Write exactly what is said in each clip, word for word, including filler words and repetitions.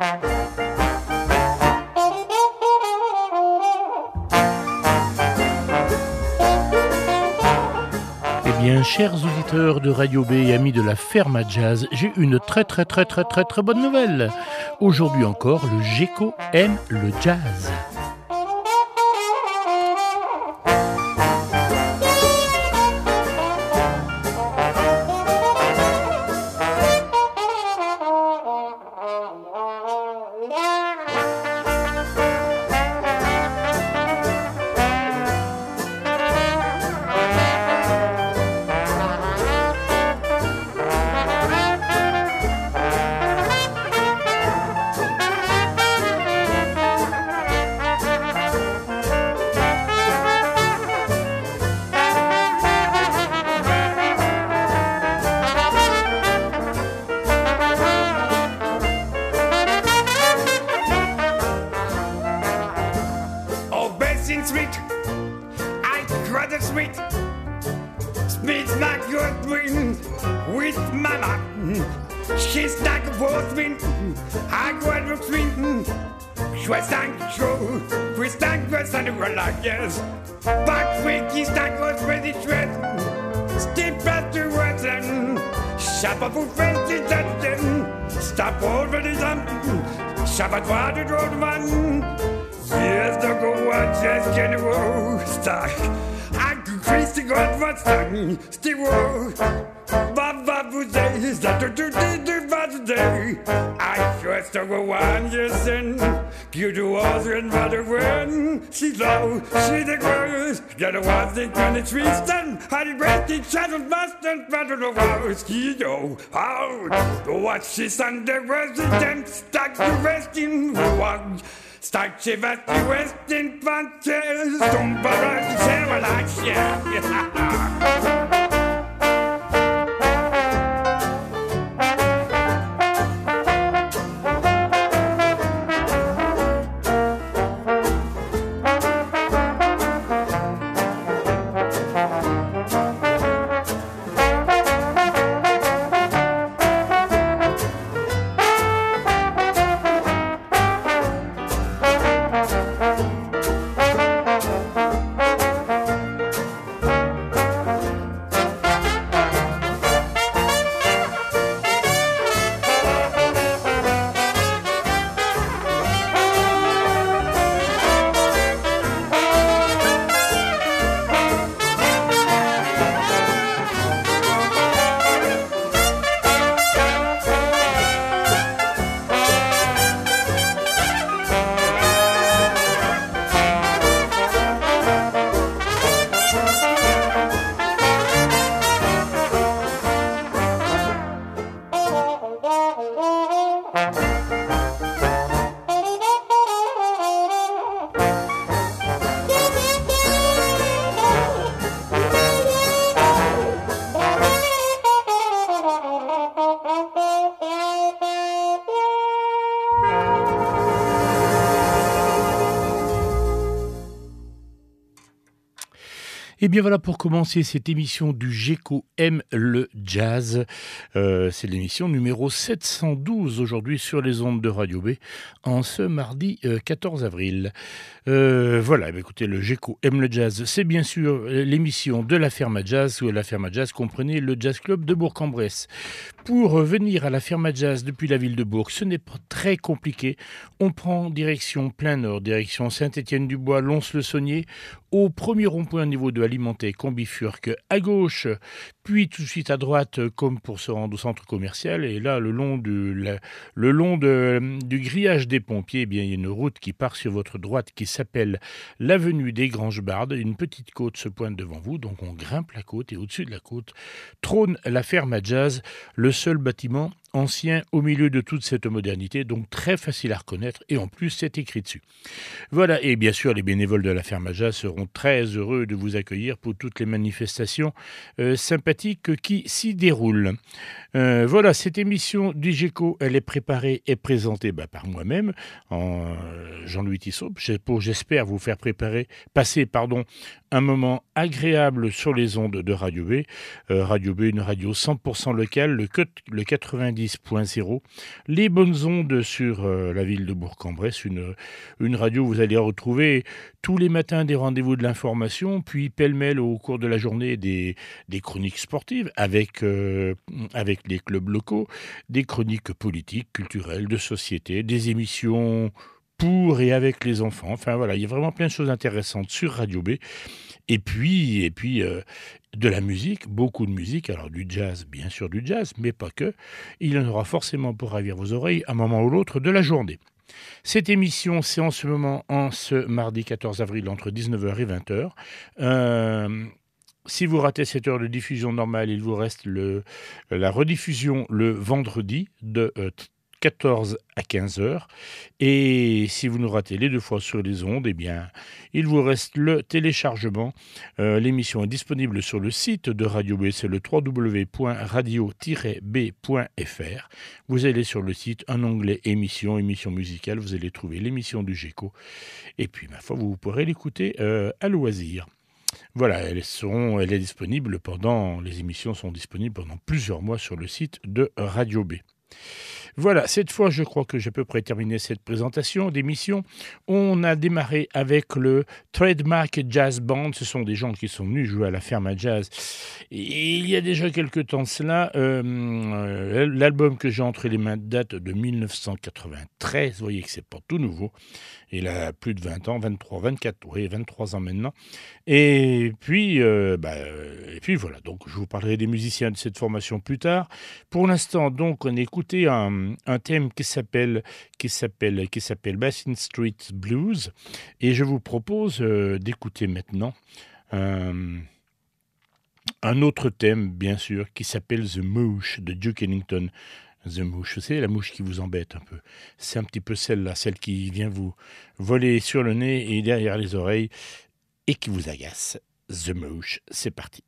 Eh bien, chers auditeurs de Radio B et amis de la Ferme à Jazz, j'ai une très très très très très très bonne nouvelle. Aujourd'hui encore, le Géco aime le jazz. Sabatoire de drôle de man. Years ago, I just can't roll stock. I could crease the god what's done. Still roll. Baba Bouze, that to do the bad day. I trust to go on, yes, and you do all the mother when she's low, she's the girl. Get a one thing on the trees, then I the rest each other must and better the house. You know how to watch she's on the resident, stuck to rest in one. Stuck to rest in West in Panthers, don't bother to say what I share. Et bien voilà pour commencer cette émission du Géco aime le jazz. Euh, c'est l'émission numéro sept cent douze aujourd'hui sur les ondes de Radio B en ce mardi euh, quatorze avril. Euh, voilà, bah écoutez, le Géco aime le jazz, c'est bien sûr l'émission de la Ferme à Jazz, ou la Ferme à Jazz comprenez le Jazz Club de Bourg-en-Bresse. Pour venir à la Ferme à Jazz depuis la ville de Bourg, ce n'est pas très compliqué. On prend direction plein nord, direction Saint-Étienne-du-Bois, Lons-le-Saunier, au premier rond-point au niveau de Alimenté, Combifurque, à gauche, puis tout de suite à droite, comme pour se rendre au centre commercial. Et là, le long, de la, le long de, du grillage des pompiers, eh bien, il y a une route qui part sur votre droite qui s'appelle l'avenue des Granges-Bardes. Une petite côte se pointe devant vous, donc on grimpe la côte et au-dessus de la côte trône la Ferme à Jazz, le seul bâtiment ancien au milieu de toute cette modernité, donc très facile à reconnaître et en plus c'est écrit dessus. Voilà, et bien sûr les bénévoles de la Ferme à Jazz seront très heureux de vous accueillir pour toutes les manifestations euh, sympathiques sympathique qui s'y déroule. Euh, voilà, cette émission du Géco, elle est préparée et présentée bah, par moi-même, en euh, Jean-Louis Tissot, pour, j'espère, vous faire préparer, passer pardon, un moment agréable sur les ondes de Radio B. Euh, Radio B, une radio cent pour cent locale, le, le quatre-vingt-dix point zéro, les bonnes ondes sur euh, la ville de Bourg-en-Bresse, une, une radio où vous allez retrouver tous les matins des rendez-vous de l'information, puis pêle-mêle au cours de la journée des, des chroniques sportives avec, euh, avec les clubs locaux, des chroniques politiques, culturelles, de société, des émissions pour et avec les enfants. Enfin voilà, il y a vraiment plein de choses intéressantes sur Radio B. Et puis, et puis euh, de la musique, beaucoup de musique, alors du jazz, bien sûr du jazz, mais pas que. Il y en aura forcément pour ravir vos oreilles à un moment ou l'autre de la journée. Cette émission, c'est en ce moment, en ce mardi quatorze avril, entre dix-neuf heures et vingt heures. Euh, si vous ratez cette heure de diffusion normale, il vous reste le, la rediffusion le vendredi de euh, quatorze à quinze heures. Et si vous nous ratez les deux fois sur les ondes, eh bien, il vous reste le téléchargement. Euh, l'émission est disponible sur le site de Radio B, c'est le w w w point radio tiret b point f r. Vous allez sur le site, un onglet émission, émission musicale, vous allez trouver l'émission du Géco. Et puis, ma foi, vous pourrez l'écouter euh, à loisir. Voilà, elles seront, elle est disponible pendant, les émissions sont disponibles pendant plusieurs mois sur le site de Radio B. Voilà, cette fois, je crois que j'ai à peu près terminé cette présentation d'émission. On a démarré avec le Trademark Jazz Band. Ce sont des gens qui sont venus jouer à la ferme à jazz. Et il y a déjà quelques temps de cela, euh, l'album que j'ai entre les mains date de dix-neuf cent quatre-vingt-treize. Vous voyez que c'est pas tout nouveau. Il a plus de vingt ans, vingt-trois, vingt-quatre, oui, vingt-trois ans maintenant. Et puis, euh, bah, et puis voilà, donc je vous parlerai des musiciens de cette formation plus tard. Pour l'instant, donc, on a écouté un, un thème qui s'appelle, qui s'appelle, qui s'appelle Basin Street Blues. Et je vous propose euh, d'écouter maintenant un, un autre thème, bien sûr, qui s'appelle The Moosh de Duke Ellington. The Mouche, c'est la mouche qui vous embête un peu. C'est un petit peu celle-là, celle qui vient vous voler sur le nez et derrière les oreilles et qui vous agace. The Mouche, c'est parti.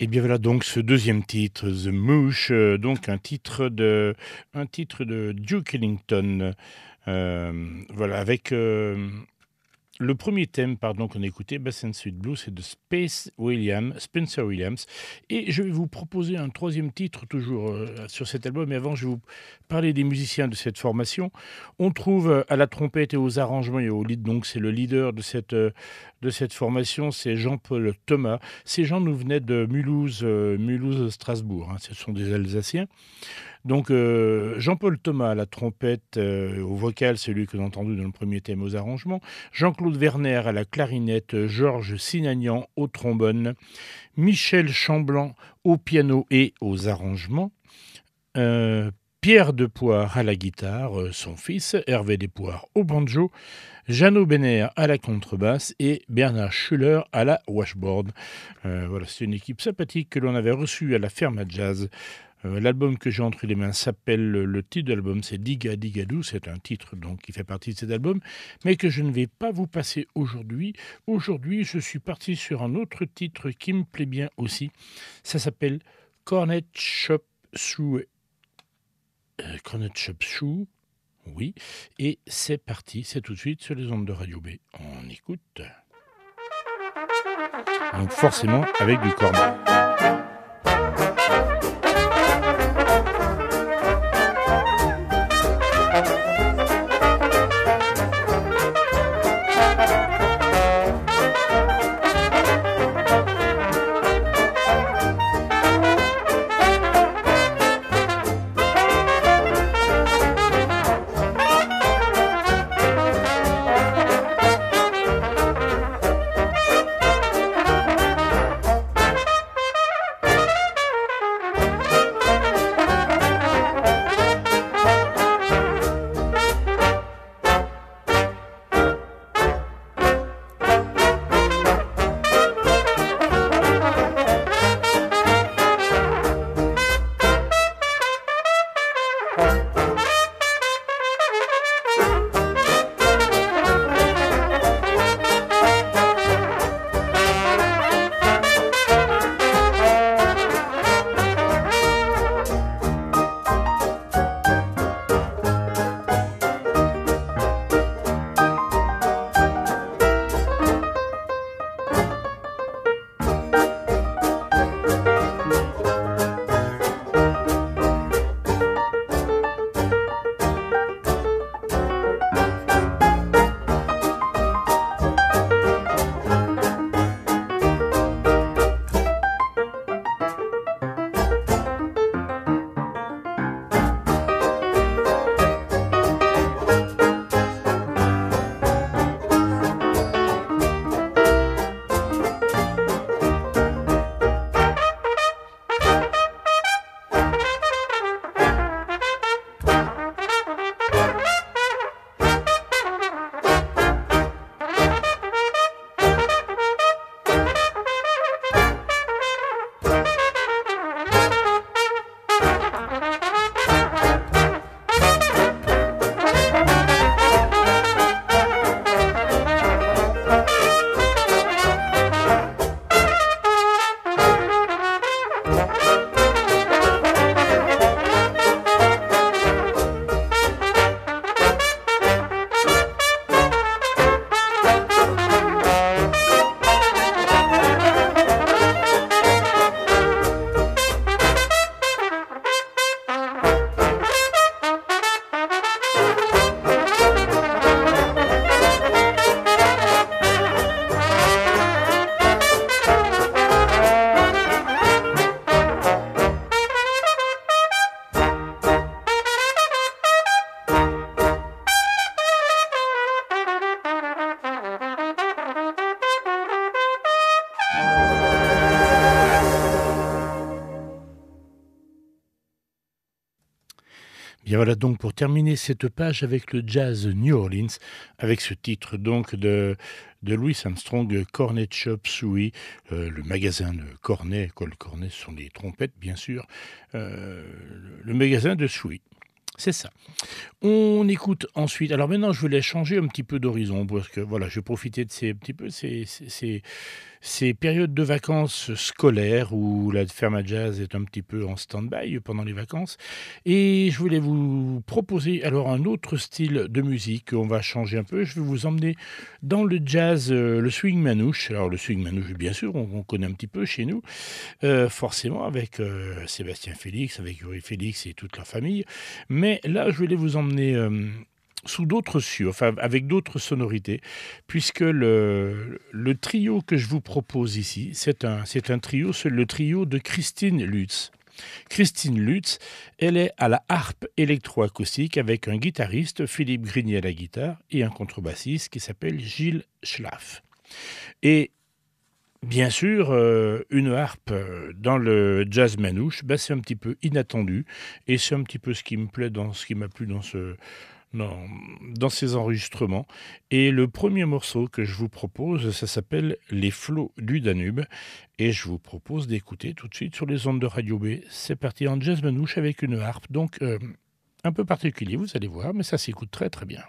Et bien voilà donc ce deuxième titre, The Moosh, euh, donc un titre de, un titre de Duke Ellington. Euh, voilà, avec euh, le premier thème pardon, qu'on a écouté, Bass and Sweet Blues, c'est de Space Williams, Spencer Williams. Et je vais vous proposer un troisième titre, toujours euh, sur cet album. Mais avant, je vais vous parler des musiciens de cette formation. On trouve euh, à la trompette et aux arrangements et au lead, donc c'est le leader de cette, euh, de cette formation, c'est Jean-Paul Thomas. Ces gens nous venaient de Mulhouse, euh, Mulhouse-Strasbourg, hein, ce sont des Alsaciens. Donc euh, Jean-Paul Thomas à la trompette, euh, au vocal, celui que l'on a entendu dans le premier thème aux arrangements, Jean-Claude Werner à la clarinette, Georges Sinagnan au trombone, Michel Chamblanc au piano et aux arrangements, euh, Pierre Depoire à la guitare, euh, son fils, Hervé Depoire au banjo, Jeannot Benner à la contrebasse et Bernard Schuller à la washboard. Euh, voilà, c'est une équipe sympathique que l'on avait reçue à la Ferme à Jazz. Euh, l'album que j'ai entre les mains s'appelle, le titre de l'album c'est Diga Digadou, c'est un titre donc qui fait partie de cet album, mais que je ne vais pas vous passer aujourd'hui. Aujourd'hui, je suis parti sur un autre titre qui me plaît bien aussi. Ça s'appelle Cornet Shop Shoe. Euh, Cornet Shop Shoe, oui. Et c'est parti, c'est tout de suite sur les ondes de Radio B. On écoute. Donc forcément avec du cornet. Bien voilà donc pour terminer cette page avec le jazz New Orleans, avec ce titre donc de, de Louis Armstrong, Cornet Shop Suey, euh, le magasin de cornets, Cole Cornet, ce sont des trompettes bien sûr, euh, le magasin de Suey. C'est ça. On écoute ensuite. Alors maintenant, je voulais changer un petit peu d'horizon parce que voilà, je vais profiter de ces petit peu ces, ces, ces, ces périodes de vacances scolaires où la ferme à jazz est un petit peu en stand-by pendant les vacances. Et je voulais vous proposer alors un autre style de musique. On va changer un peu. Je vais vous emmener dans le jazz, euh, le swing manouche. Alors le swing manouche, bien sûr, on, on connaît un petit peu chez nous, euh, forcément avec euh, Sébastien Félix, avec Yuri Félix et toute leur famille. Mais là, je voulais vous emmener... euh, sous d'autres cieux, enfin avec d'autres sonorités, puisque le, le trio que je vous propose ici, c'est un, c'est un trio, c'est le trio de Christine Lutz. Christine Lutz, elle est à la harpe électroacoustique avec un guitariste, Philippe Grigny à la guitare, et un contrebassiste qui s'appelle Gilles Schlaff. Et bien sûr, euh, une harpe euh, dans le jazz manouche, ben, c'est un petit peu inattendu, et c'est un petit peu ce qui me plaît dans ce qui m'a plu dans ce dans, dans ces enregistrements. Et le premier morceau que je vous propose, ça s'appelle Les flots du Danube. Et je vous propose d'écouter tout de suite sur les ondes de Radio B. C'est parti en jazz manouche avec une harpe. Donc, euh, un peu particulier, vous allez voir, mais ça s'écoute très très bien.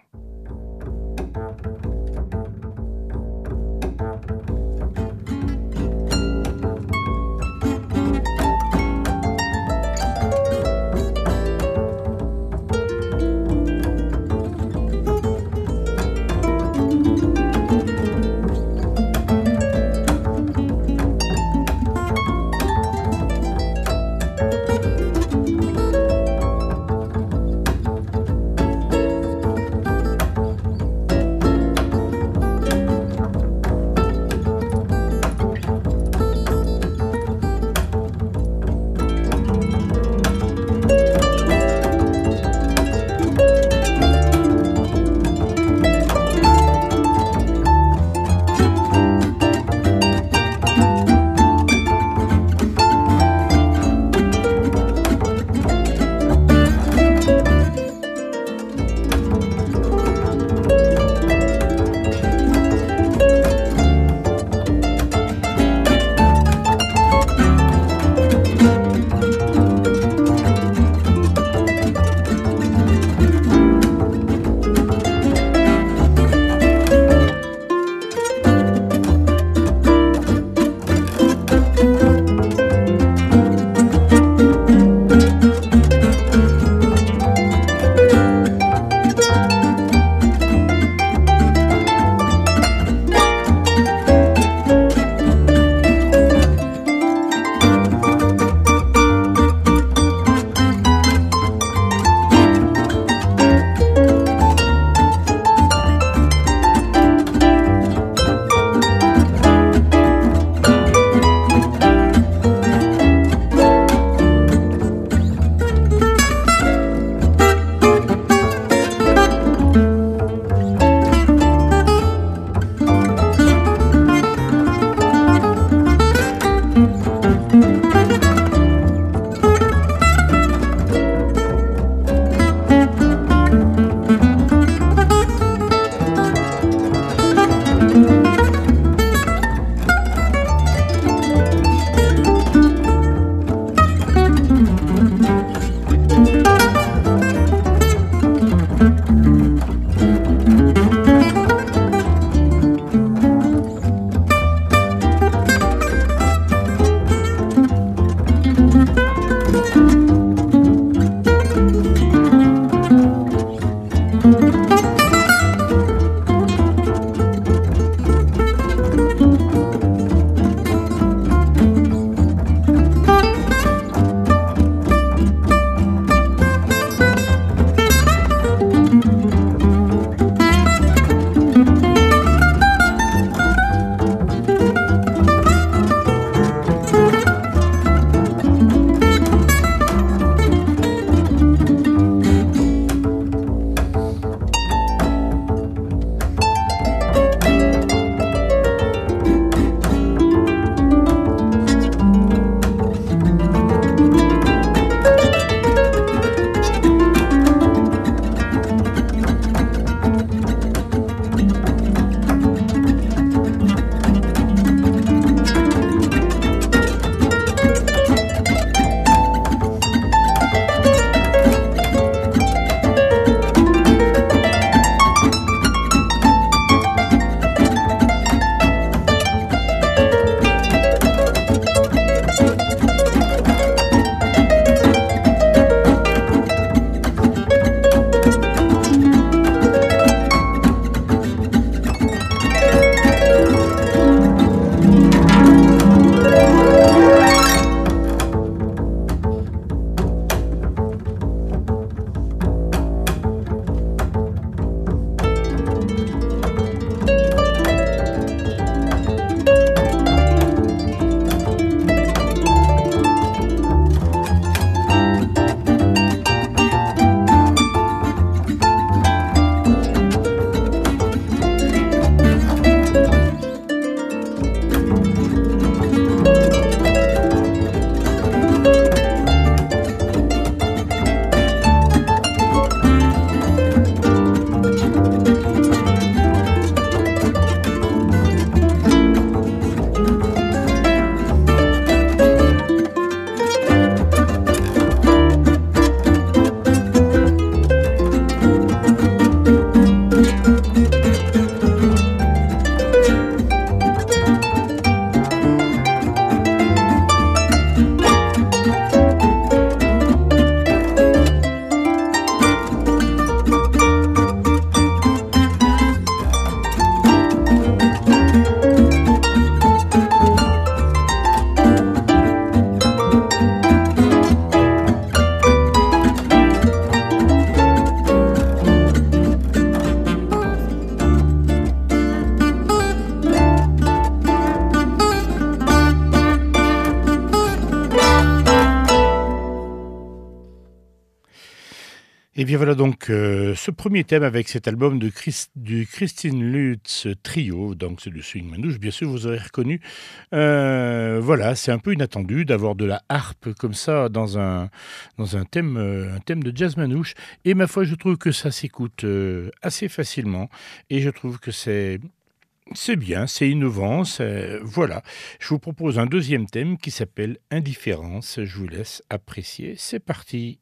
Et bien voilà donc euh, ce premier thème avec cet album de Chris- du Christine Lutz Trio, donc c'est du swing manouche, bien sûr vous aurez reconnu. Euh, voilà, c'est un peu inattendu d'avoir de la harpe comme ça dans un, dans un, thème, euh, un thème de jazz manouche. Et ma foi, je trouve que ça s'écoute euh, assez facilement et je trouve que c'est... C'est bien, c'est innovant, c'est... voilà. Je vous propose un deuxième thème qui s'appelle Indifférence. Je vous laisse apprécier. C'est parti.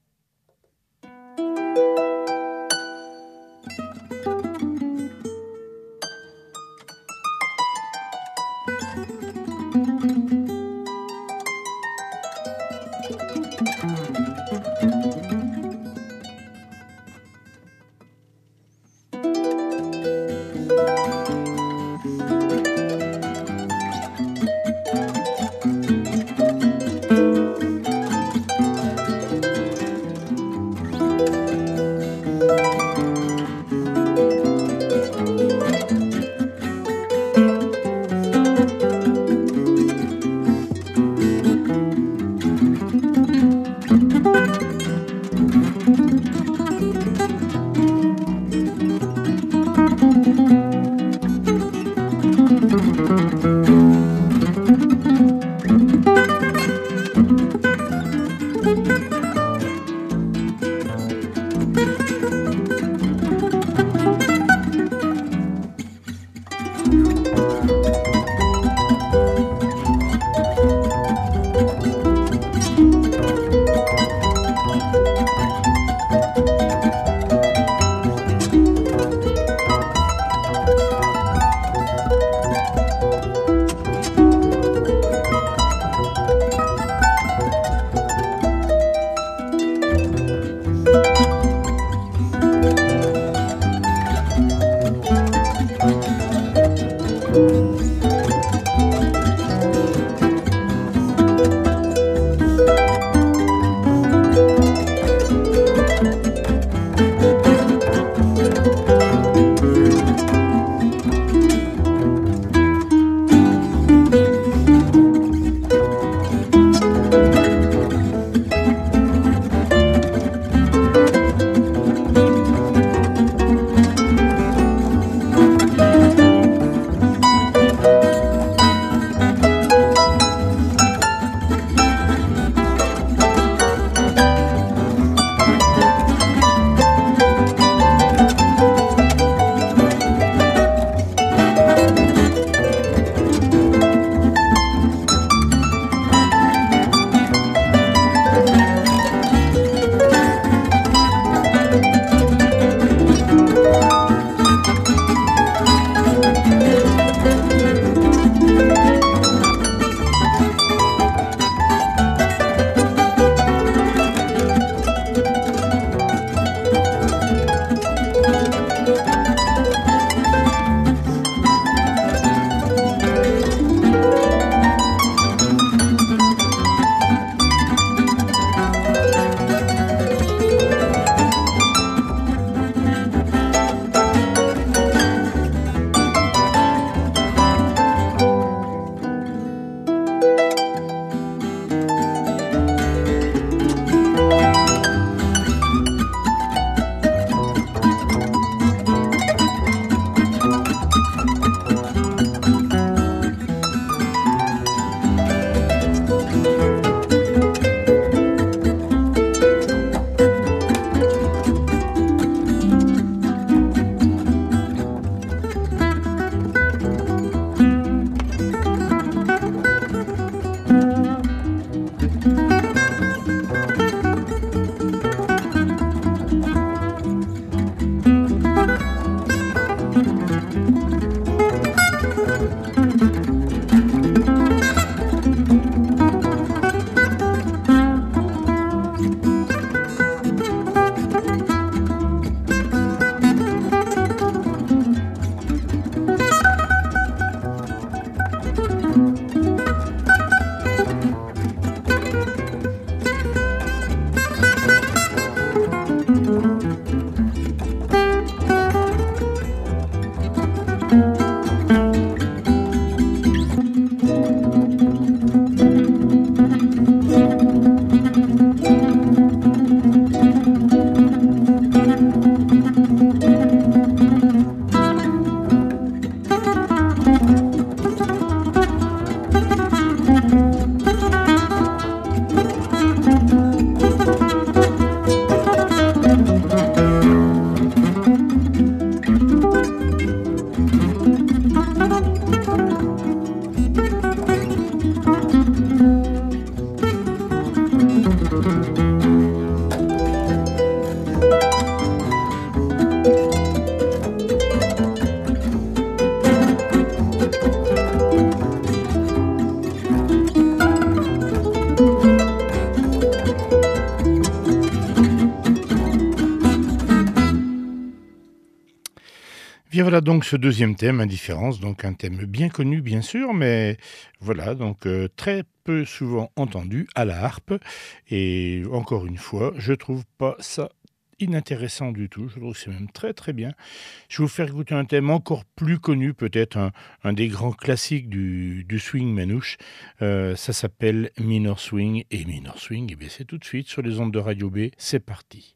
Bien voilà donc ce deuxième thème, indifférence, donc un thème bien connu bien sûr, mais voilà donc euh, très peu souvent entendu à la harpe. Et encore une fois, je trouve pas ça inintéressant du tout, je trouve que c'est même très très bien. Je vais vous faire écouter un thème encore plus connu, peut-être un, un des grands classiques du, du swing manouche. Euh, ça s'appelle Minor Swing, et Minor Swing, eh bien, c'est tout de suite sur les ondes de Radio B, c'est parti.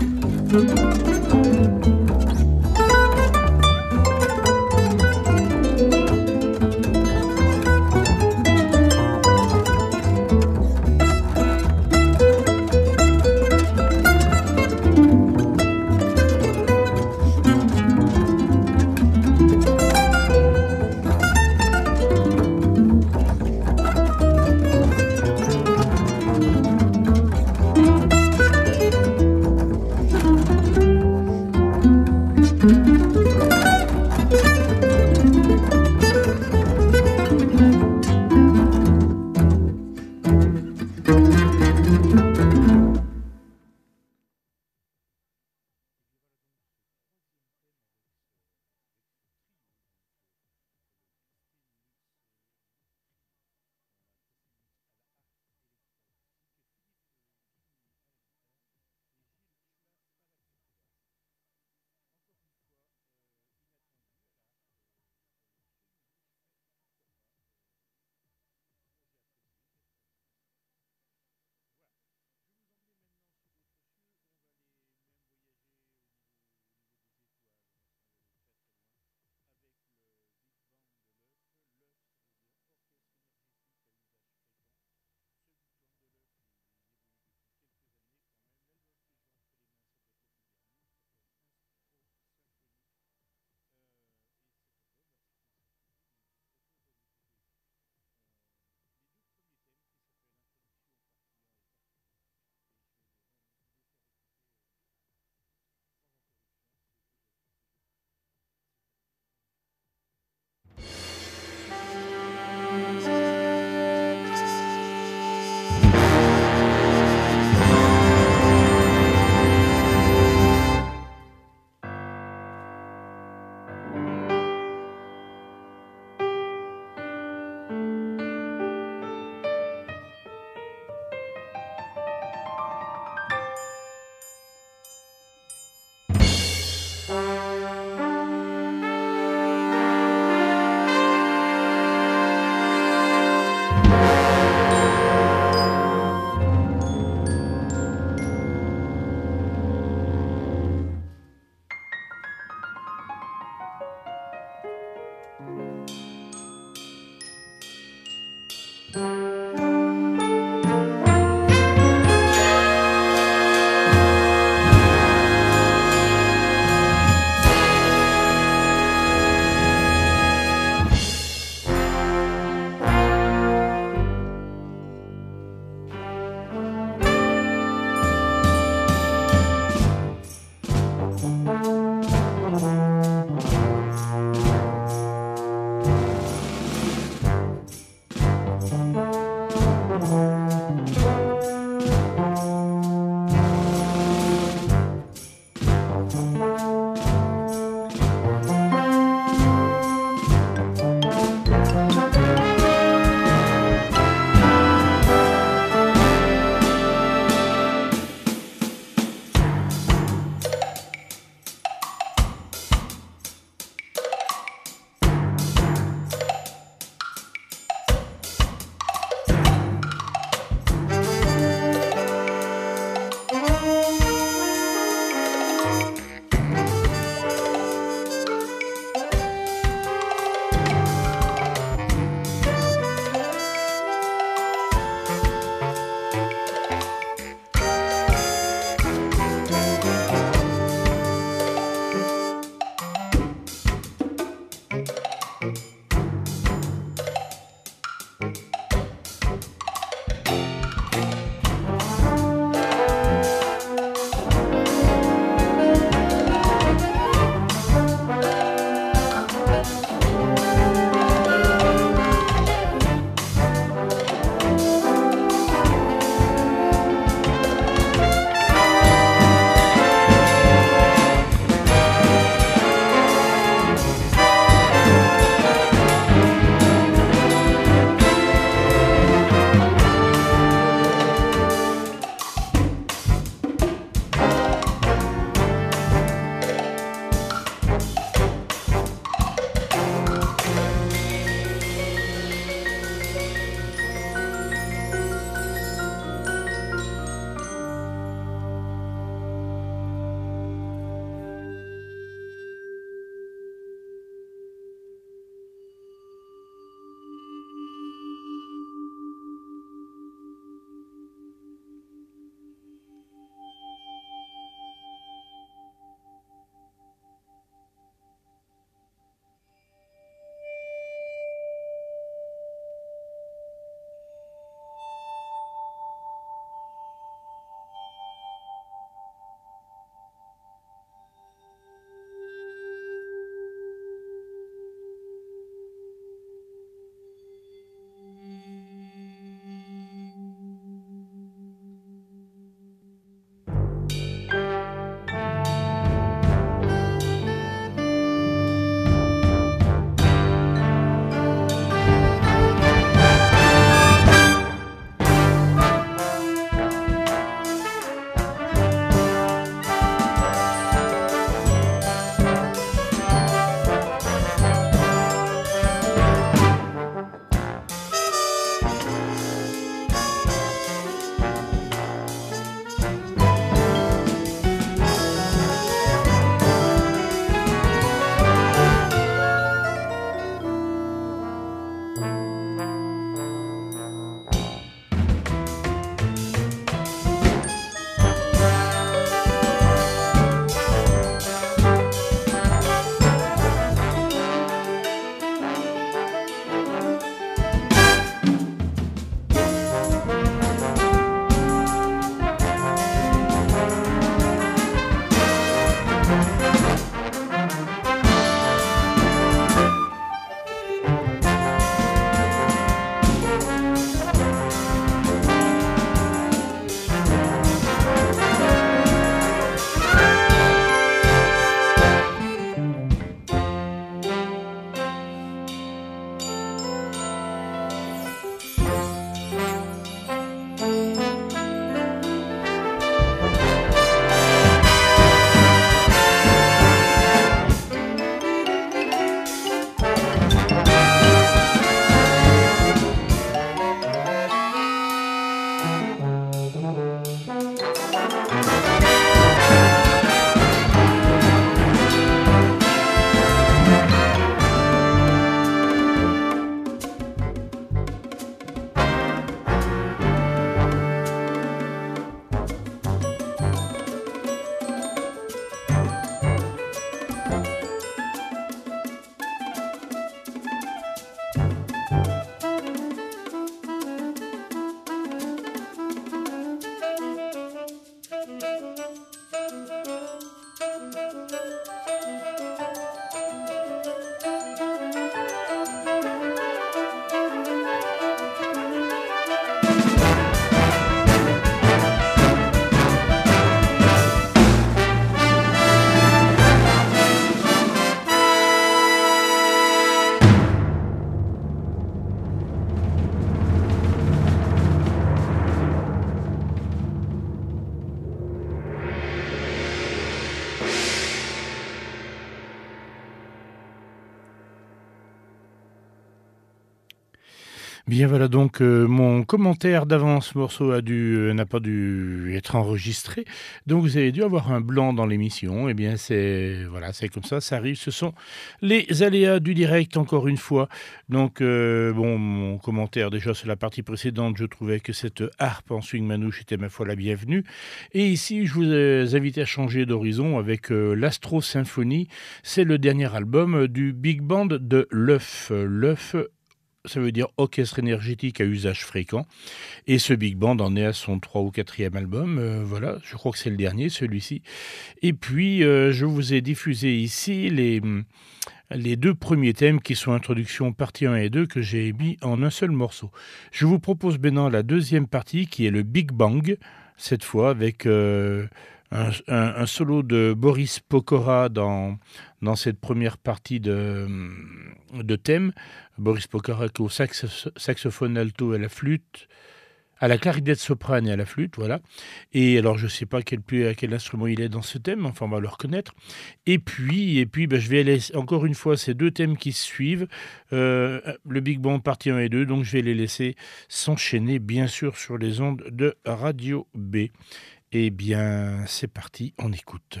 Bien voilà donc euh, mon commentaire d'avance morceau a dû euh, n'a pas dû être enregistré, donc vous avez dû avoir un blanc dans l'émission. Eh bien c'est voilà, c'est comme ça, ça arrive. Ce sont les aléas du direct encore une fois. Donc euh, bon, mon commentaire déjà sur la partie précédente, je trouvais que cette harpe en swing manouche était ma foi la bienvenue. Et ici, je vous ai invité à changer d'horizon avec euh, l'Astro Symphonie. C'est le dernier album du big band de l'Œuf. L'Œuf, ça veut dire orchestre énergétique à usage fréquent. Et ce big band en est à son trois ou quatrième album. Euh, voilà, je crois que c'est le dernier, celui-ci. Et puis, euh, je vous ai diffusé ici les, les deux premiers thèmes qui sont introduction partie un et deux que j'ai mis en un seul morceau. Je vous propose maintenant la deuxième partie qui est le Big Bang, cette fois avec... Euh, Un, un, un solo de Boris Pokora dans, dans cette première partie de, de thème. Boris Pokora qui est au sax, saxophone alto et à la flûte, à la clarinette soprane et à la flûte, voilà. Et alors je ne sais pas quel, à quel instrument il est dans ce thème, enfin on va le reconnaître. Et puis, et puis ben, je vais laisser encore une fois ces deux thèmes qui suivent, euh, le Big Bang partie un et deux, donc je vais les laisser s'enchaîner bien sûr sur les ondes de Radio B. Eh bien, c'est parti, on écoute.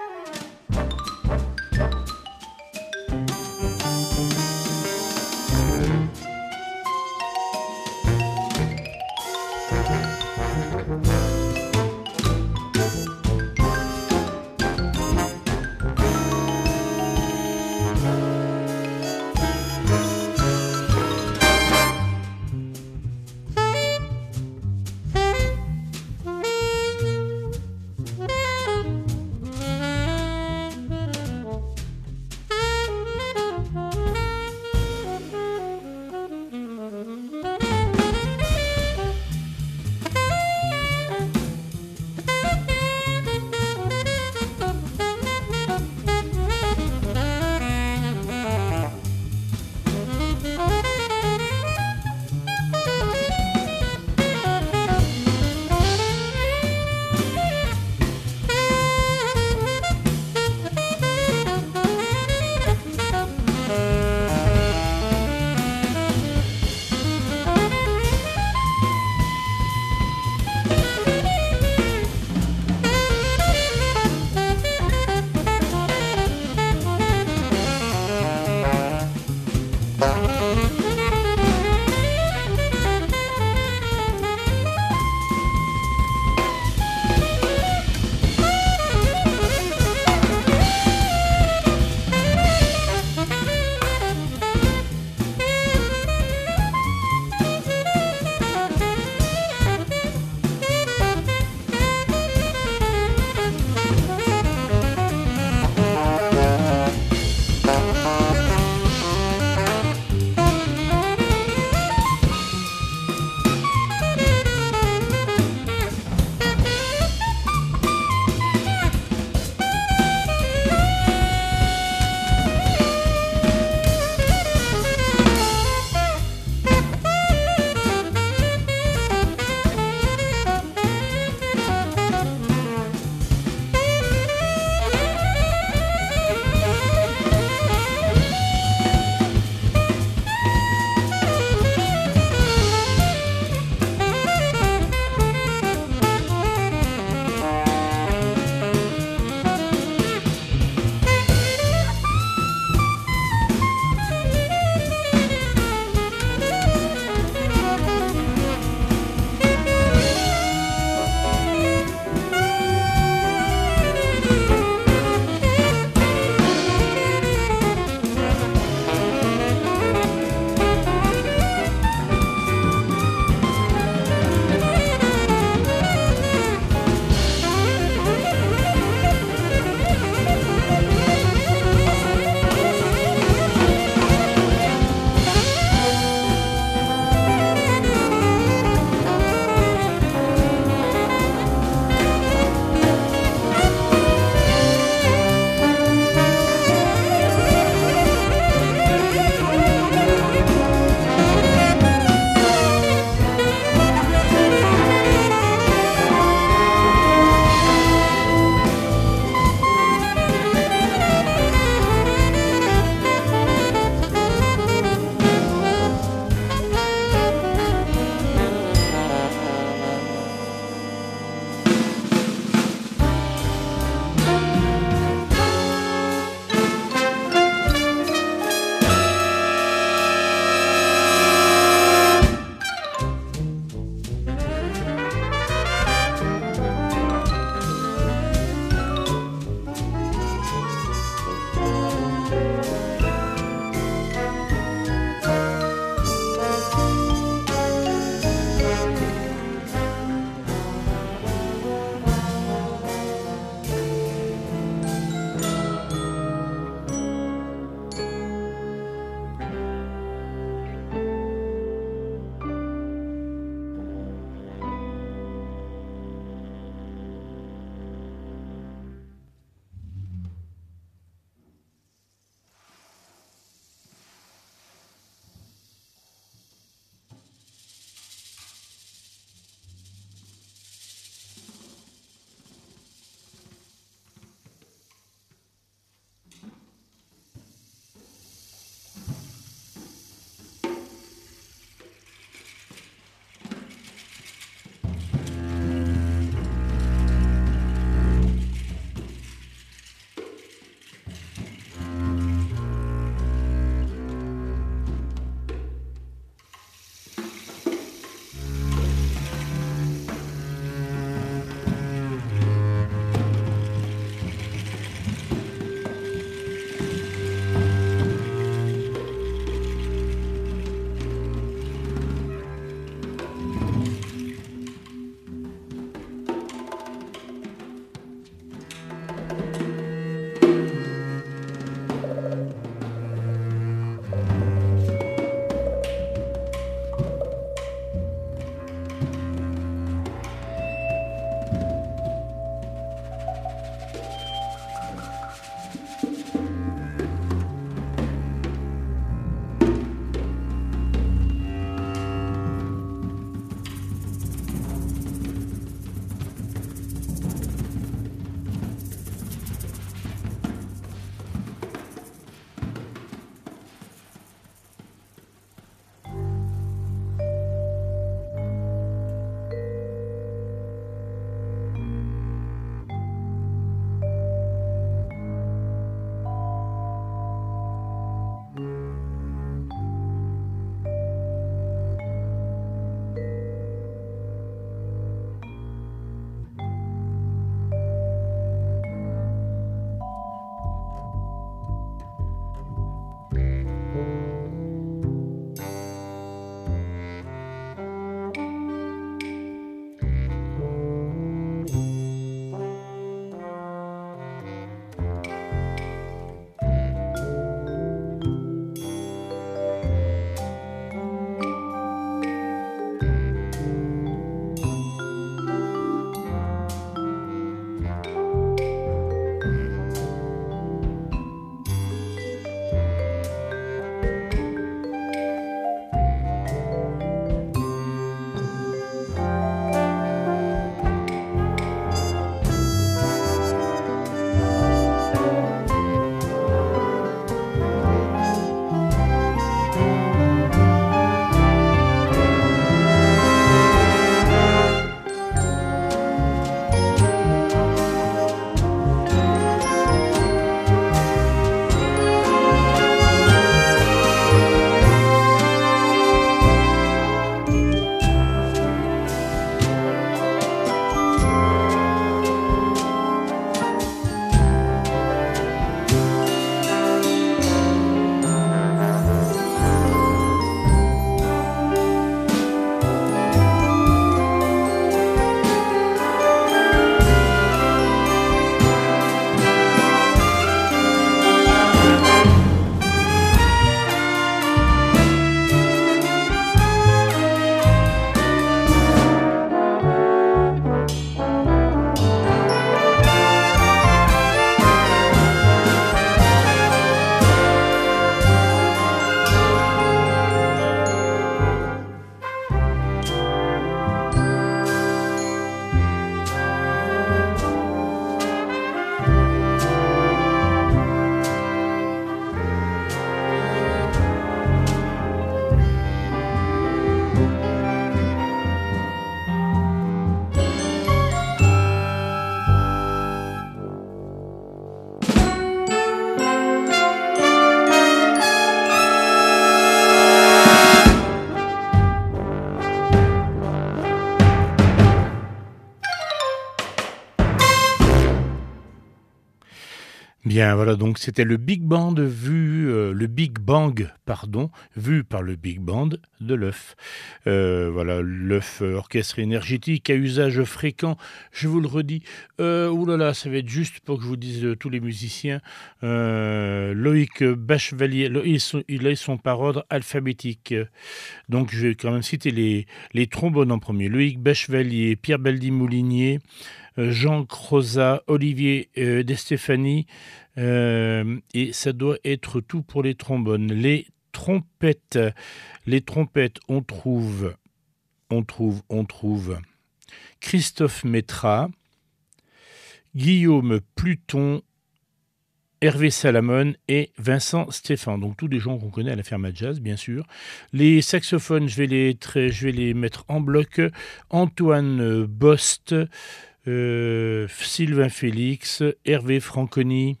Bien, voilà, donc c'était le Big Band vu, euh, le Big Bang, pardon, vu par le Big Band de l'œuf. Euh, voilà, l'œuf euh, orchestre énergétique à usage fréquent, je vous le redis. Euh, ouh là là, ça va être juste pour que je vous dise euh, tous les musiciens. Euh, Loïc Bachevalier, Lo- ils sont, ils sont par ordre alphabétique. Donc je vais quand même citer les, les trombones en premier. Loïc Bachevalier, Pierre Baldi-Moulinier, Jean Crozat, Olivier euh, De Stéphanie, euh, et ça doit être tout pour les trombones. Les trompettes, les trompettes, on trouve, on trouve, on trouve Christophe Métra, Guillaume Pluton, Hervé Salamone et Vincent Stéphane. Donc tous des gens qu'on connaît à la Ferma Jazz, bien sûr. Les saxophones, je vais les, tra- je vais les mettre en bloc. Antoine Bost, Euh, Sylvain Félix, Hervé Franconi,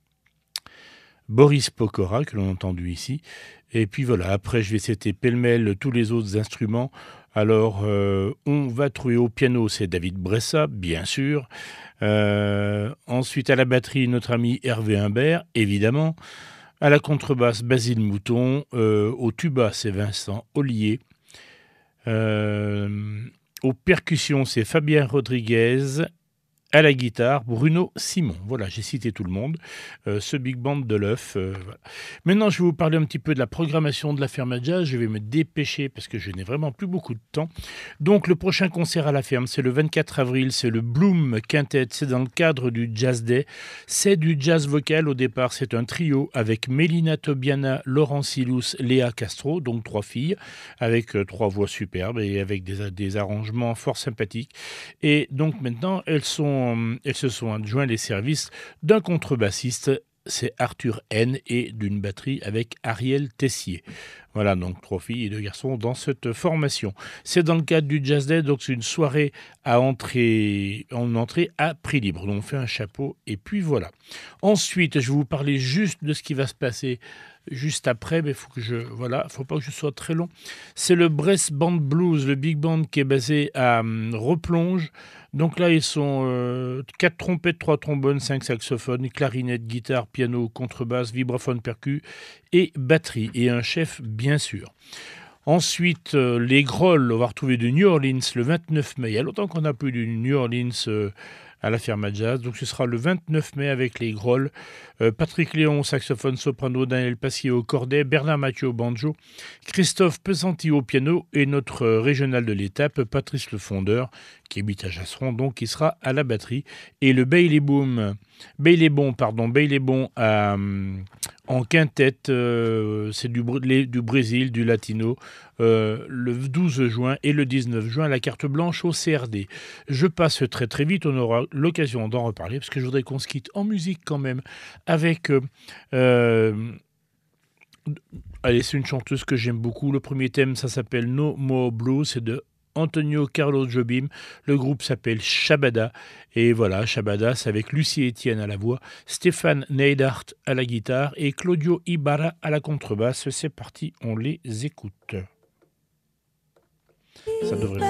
Boris Pokora, que l'on a entendu ici. Et puis voilà, après je vais citer pêle-mêle tous les autres instruments. Alors, euh, on va trouver au piano, c'est David Bressa, bien sûr. Euh, ensuite, à la batterie, notre ami Hervé Humbert, évidemment. À la contrebasse, Basile Mouton. Euh, au tuba, c'est Vincent Ollier. Euh, Aux percussions, c'est Fabien Rodriguez. À la guitare, Bruno Simon. Voilà, j'ai cité tout le monde. Euh, ce big band de l'œuf. Euh, voilà. Maintenant, je vais vous parler un petit peu de la programmation de la Ferma Jazz. Je vais me dépêcher parce que je n'ai vraiment plus beaucoup de temps. Donc, le prochain concert à la ferme, c'est le vingt-quatre avril. C'est le Bloom Quintet. C'est dans le cadre du Jazz Day. C'est du jazz vocal au départ. C'est un trio avec Mélina Tobiana, Laurent Silous, Léa Castro, donc trois filles, avec euh, trois voix superbes et avec des, des arrangements fort sympathiques. Et donc, maintenant, elles sont elles se sont adjoints les services d'un contrebassiste, c'est Arthur N, et d'une batterie avec Ariel Tessier. Voilà, donc trois filles et deux garçons dans cette formation. C'est dans le cadre du Jazz Day, donc c'est une soirée à entrée, en entrée à prix libre. Donc on fait un chapeau et puis voilà. Ensuite, je vais vous parler juste de ce qui va se passer juste après, mais il faut que je, voilà, faut pas que je sois très long. C'est le Brest Band Blues, le big band qui est basé à um, Replonge. Donc là, ils sont euh, quatre trompettes, trois trombones, cinq saxophones, clarinette, guitare, piano, contrebasse, vibraphone, percu et batterie. Et un chef, bien sûr. Ensuite, euh, les grolls, on va retrouver de New Orleans le vingt-neuf mai. Il y a longtemps qu'on n'a plus du New Orleans euh, à la Ferma Jazz. Donc ce sera le vingt-neuf mai avec les grolls. Euh, Patrick Léon au saxophone soprano, Daniel Passier au cordet, Bernard Mathieu au banjo, Christophe Pesanti au piano et notre euh, régional de l'étape, Patrice Le Fondeur, qui habite à Jasseron, donc qui sera à la batterie. Et le Bailey Boom, Bailey Bon, pardon, Bailey Bon à, euh, en quintette, euh, c'est du, du Brésil, du latino, euh, le douze juin et le dix-neuf juin, la carte blanche au C R D. Je passe très très vite, on aura l'occasion d'en reparler, parce que je voudrais qu'on se quitte en musique quand même, avec... Euh, euh, allez, c'est une chanteuse que j'aime beaucoup. Le premier thème, ça s'appelle No More Blues, c'est de Antonio Carlos Jobim. Le groupe s'appelle Shabada. Et voilà, Shabada, c'est avec Lucie Etienne à la voix, Stéphane Neidhart à la guitare et Claudio Ibarra à la contrebasse. C'est parti, on les écoute. Ça devrait...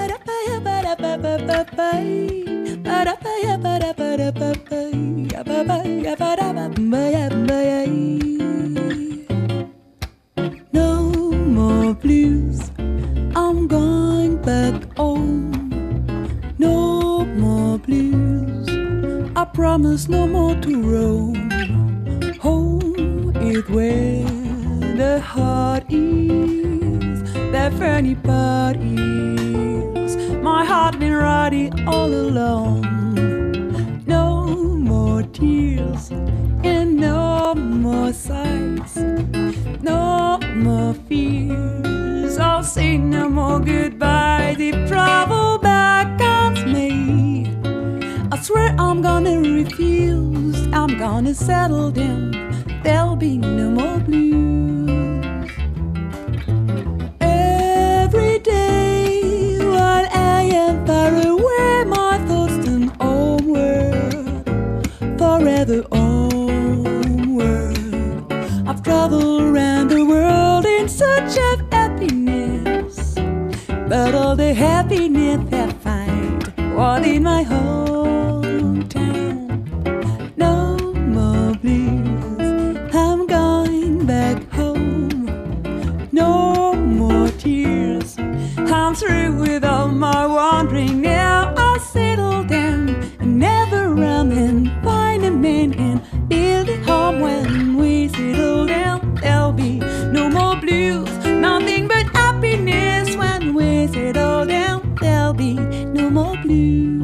No more blues, I'm going back home. No more blues, I promise no more to roam. Home is where the heart is, the funny part is, my heart been riding all along. No more tears and no more sighs, no more fears, I'll say no more goodbye. The travel back comes me, I swear I'm gonna refuse, I'm gonna settle down, there'll be no more blues. Every day while I am far away, my thoughts turn homeward, forever homeward. I've traveled around the world in search of happiness, but all the happiness I find was in my hometown. No more blues, blues.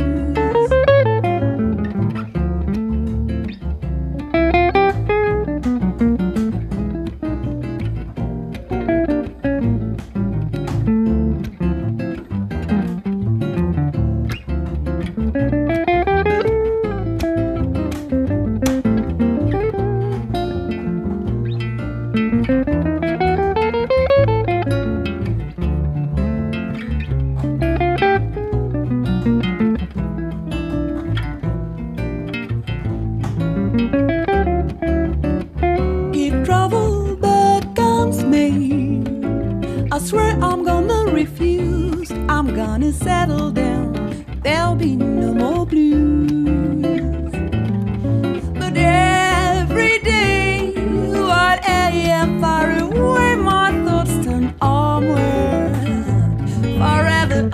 If trouble becomes me, I swear I'm gonna refuse. I'm gonna settle down. There'll be no more blues. But every day, while I am far away, my thoughts turn onward, forever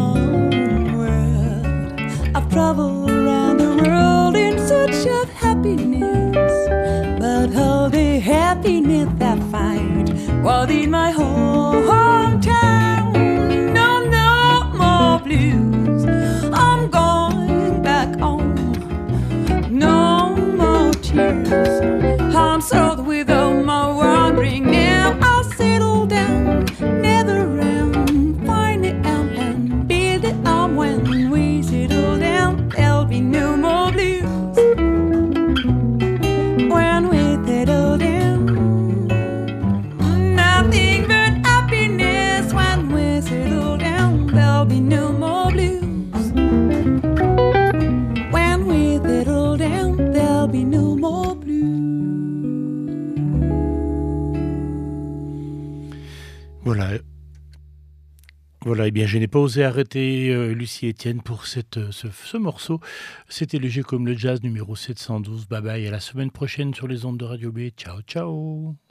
onward. I've traveled around the world in search of happiness, but all the happiness I find was in my hometown. No, no more blues. I'm going back home. No more tears. I'm sold with all my wandering. Now I'll settle down, never round, find it out and build it up. When we settle down, there'll be no more blues. When we settle down, nothing but happiness. When we settle down, there'll be no more blues. When we settle down, there'll be no more blues. Voilà. Voilà, eh bien, je n'ai pas osé arrêter euh, Lucie Etienne pour cette, euh, ce, ce morceau. C'était le G comme le jazz numéro sept cent douze. Bye bye, à la semaine prochaine sur les ondes de Radio B. Ciao, ciao.